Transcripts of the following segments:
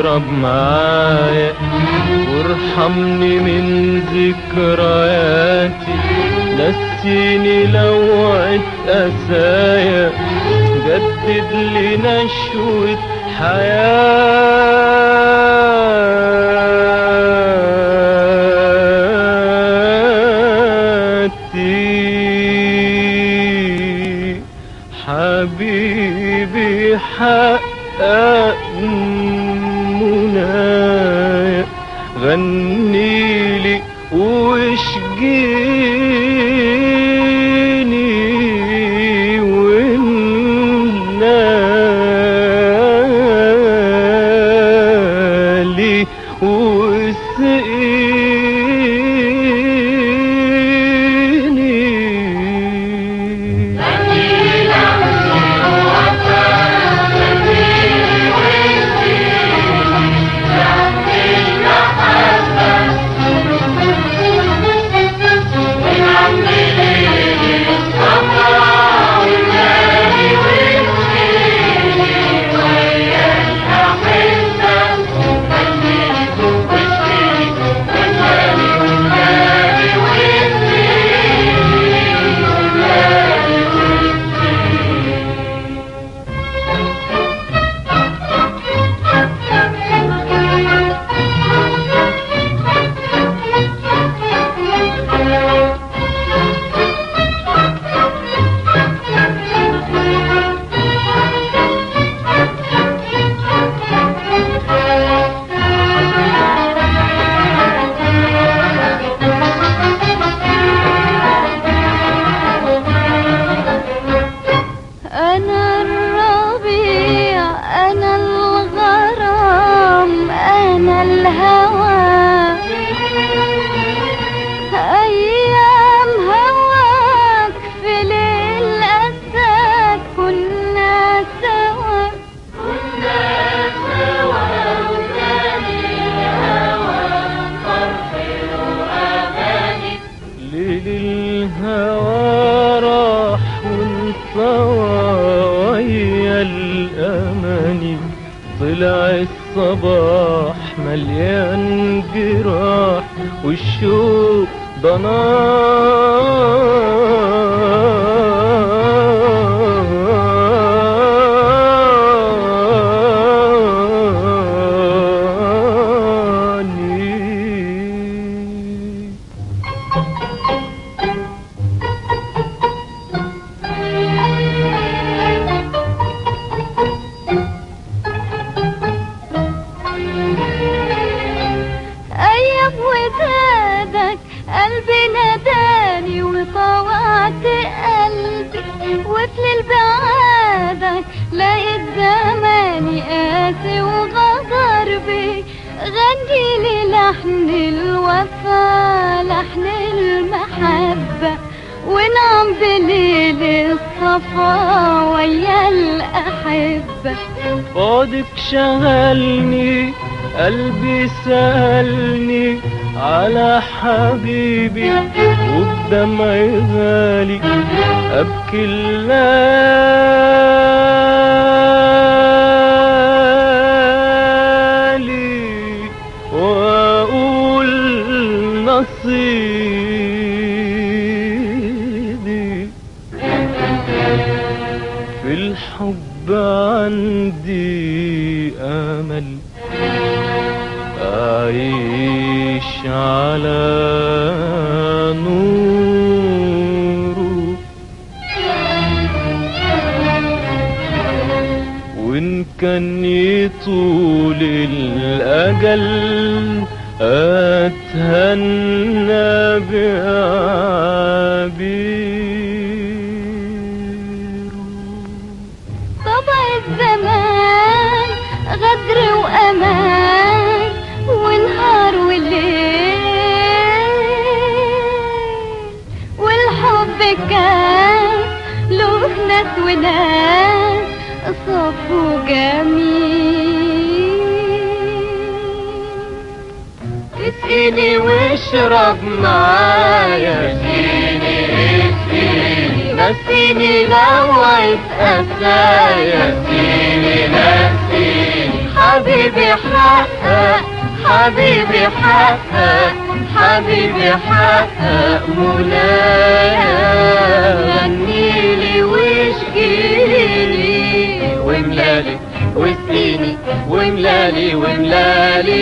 واشرب معايا وارحمني من ذكرياتي، نسيني لوعة قسايا، جدد لي نشوة حياتي. حبيبي حقق منايا، غنيلي واشجيني وامنالي واسقيني. الهوى راح وانطوى ويا الأماني، طلع الصباح مليان جراح والشوق قلبي ناداني وطوعت قلبي، وفي بعادك لقيت زماني قاسي وغدر بي. غني لي لحن الوفا لحن المحبة، ونعم بليل الصفا ويا الأحبة. بعدك شغلني قلبي سألني على حبيبي، وبدمعي غالي أبكي الليالي وأقول نصيبي في الحب عندي أمل أعيش على نوره، وإن كان يطول الأجل أتهنى بعبيره. طبع الزمان غدر وأمان ونهار وليل، والحب كان له ناس وناس صف وجميل. اسقيني واشرب معايا، اسقيني اسقيني نسيني لوعة قسايا، اسقيني نسيني حبيبي حقق، حبيبي حقق، حبيبي حقق منايا. غنيلي واشكيلي واملالي واسقيني، واملالي واملالي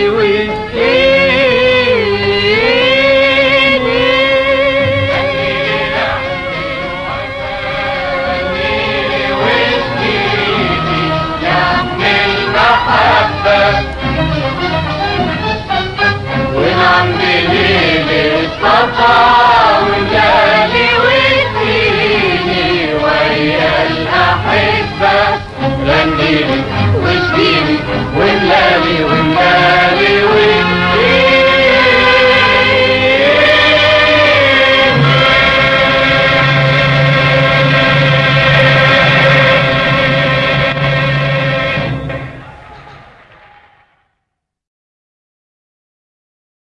واسقيني. ونعم بليل الصفا وملالي واسقيني ويا الأحبة. غنيلي واشكيلي